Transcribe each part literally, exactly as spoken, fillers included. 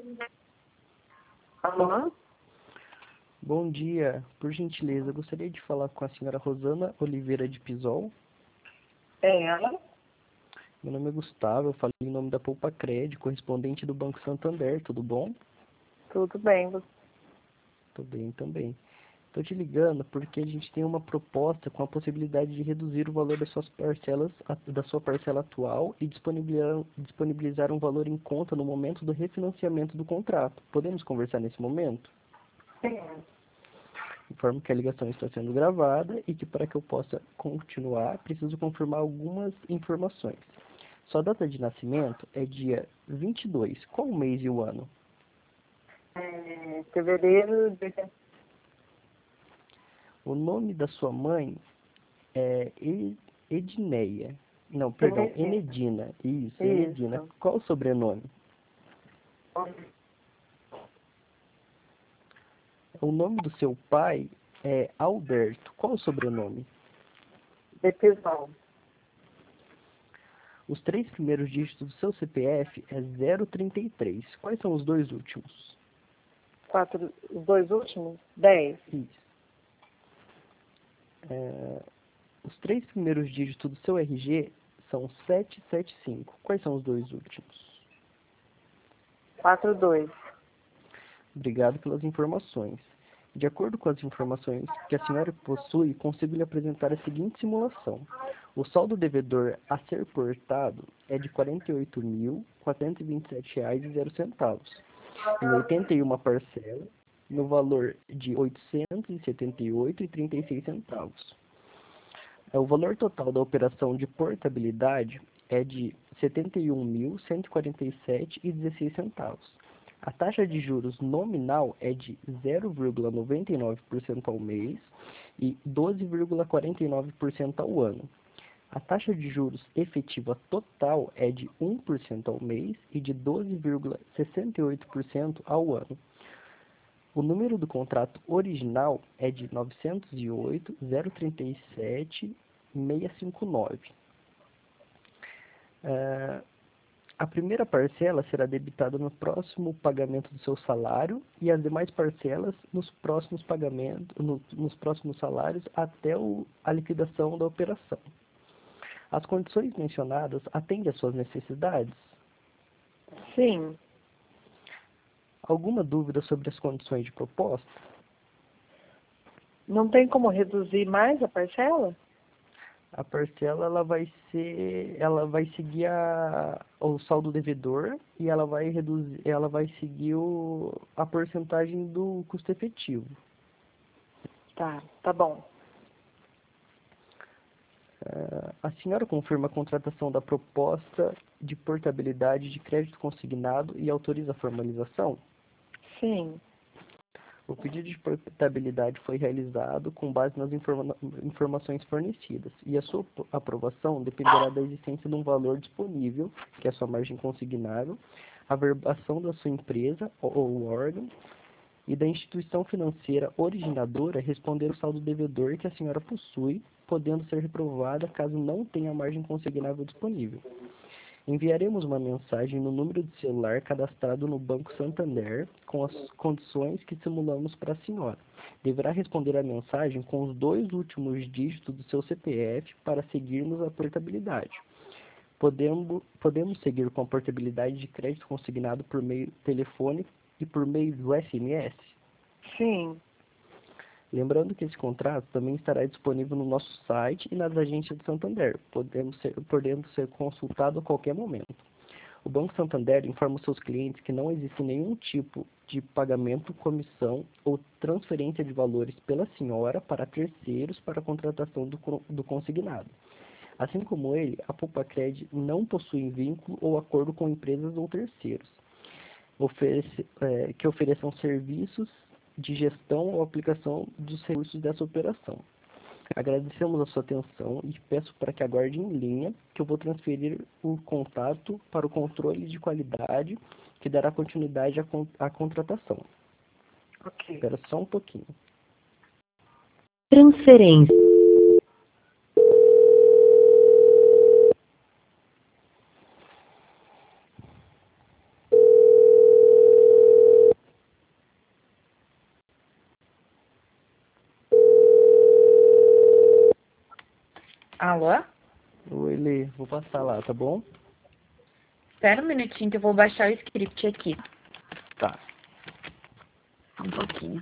Alô? Bom dia. Por gentileza, eu gostaria de falar com a senhora Rosana Oliveira de Pisol. É ela? Meu nome é Gustavo, eu falo em nome da Poupa Cred, correspondente do Banco Santander. Tudo bom? Tudo bem. você- Tô bem também. Estou te ligando porque a gente tem uma proposta com a possibilidade de reduzir o valor das suas parcelas, a- da sua parcela atual e disponibilizar, disponibilizar um valor em conta no momento do refinanciamento do contrato. Podemos conversar nesse momento? Sim. Informo que a ligação está sendo gravada e que para que eu possa continuar, preciso confirmar algumas informações. Sua data de nascimento é dia vinte e dois. Qual o mês e o ano? É, fevereiro de... O nome da sua mãe é E- Edneia. Não, perdão, Enedina. Isso, Enedina. Isso. Qual o sobrenome? O nome do seu pai é Alberto. Qual o sobrenome? De Pisol. Os três primeiros dígitos do seu C P F é zero trinta e três. Quais são os dois últimos? Quatro, os dois últimos? Dez. Isso. É, os três primeiros dígitos do seu R G são setecentos e setenta e cinco. Quais são os dois últimos? Quatro, dois. Obrigado pelas informações. De acordo com as informações que a senhora possui, consigo lhe apresentar a seguinte simulação. O saldo devedor a ser portado é de quarenta e oito mil, quatrocentos e vinte e sete reais e zero centavos, em oitenta e uma parcelas, no valor de oitocentos e setenta e oito reais e trinta e seis centavos. O valor total da operação de portabilidade é de setenta e um mil, cento e quarenta e sete reais e dezesseis centavos. A taxa de juros nominal é de zero vírgula noventa e nove por cento ao mês e doze vírgula quarenta e nove por cento ao ano. A taxa de juros efetiva total é de um por cento ao mês e de doze vírgula sessenta e oito por cento ao ano. O número do contrato original é de novecentos e oito, zero trinta e sete, seiscentos e cinquenta e nove. Uh, a primeira parcela será debitada no próximo pagamento do seu salário e as demais parcelas nos próximos pagamentos, no, nos próximos salários até o, a liquidação da operação. As condições mencionadas atendem às suas necessidades? Sim. Alguma dúvida sobre as condições de proposta? Não tem como reduzir mais a parcela? A parcela ela vai ser, ela vai seguir a, o saldo devedor e ela vai reduzir, ela vai seguir o, a porcentagem do custo efetivo. Tá, tá bom. Uh, a senhora confirma a contratação da proposta de portabilidade de crédito consignado e autoriza a formalização? Sim. O pedido de portabilidade foi realizado com base nas informa informações fornecidas e a sua aprovação dependerá da existência de um valor disponível, que é a sua margem consignável, a verbação da sua empresa ou órgão e da instituição financeira originadora responder o saldo devedor que a senhora possui, podendo ser reprovada caso não tenha margem consignável disponível. Enviaremos uma mensagem no número de celular cadastrado no Banco Santander com as condições que simulamos para a senhora. Deverá responder a mensagem com os dois últimos dígitos do seu C P F para seguirmos a portabilidade. Podemos, podemos seguir com a portabilidade de crédito consignado por meio telefone e por meio do S M S? Sim. Lembrando que esse contrato também estará disponível no nosso site e nas agências do Santander, podendo ser, podendo ser consultado a qualquer momento. O Banco Santander informa os seus clientes que não existe nenhum tipo de pagamento, comissão ou transferência de valores pela senhora para terceiros para a contratação do, do consignado. Assim como ele, a Poupa Cred não possui vínculo ou acordo com empresas ou terceiros oferece, é, que ofereçam serviços de gestão ou aplicação dos recursos dessa operação. Agradecemos a sua atenção e peço para que aguarde em linha, que eu vou transferir o contato para o controle de qualidade, que dará continuidade à, con à contratação. Ok. Espera só um pouquinho. Transferência. Alô? Oi, Lê, vou passar lá, tá bom? Espera um minutinho que eu vou baixar o script aqui. Tá. Um pouquinho.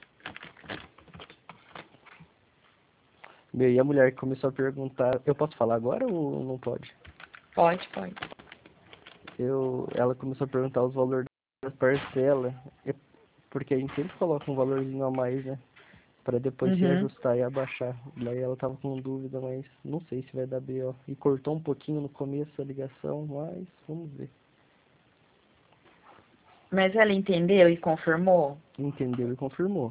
Meu, e a mulher que começou a perguntar, eu posso falar agora ou não pode? Pode, pode. Eu, ela começou a perguntar os valores das parcelas, é porque a gente sempre coloca um valorzinho a mais, né? Pra depois se Uhum. ajustar e abaixar. Daí ela tava com dúvida, mas não sei se vai dar B O. E cortou um pouquinho no começo a ligação, mas vamos ver. Mas ela entendeu e confirmou? Entendeu e confirmou.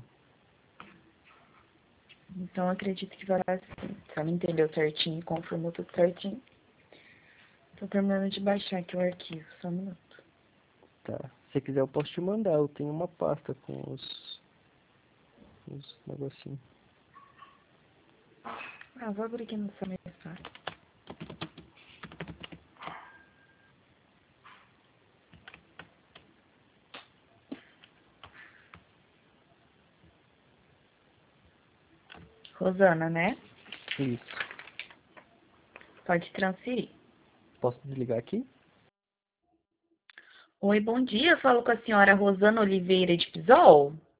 Então eu acredito que vai dar sim. Se ela entendeu certinho e confirmou tudo certinho. Tô terminando de baixar aqui o arquivo, só um minuto. Tá. Se quiser eu posso te mandar, eu tenho uma pasta com os, os negocinhos. Ah, vou abrir aqui no seu mensagem. Rosana, né? Isso. Pode transferir. Posso desligar aqui? Oi, bom dia. Eu falo com a senhora Rosana Oliveira de Pisol.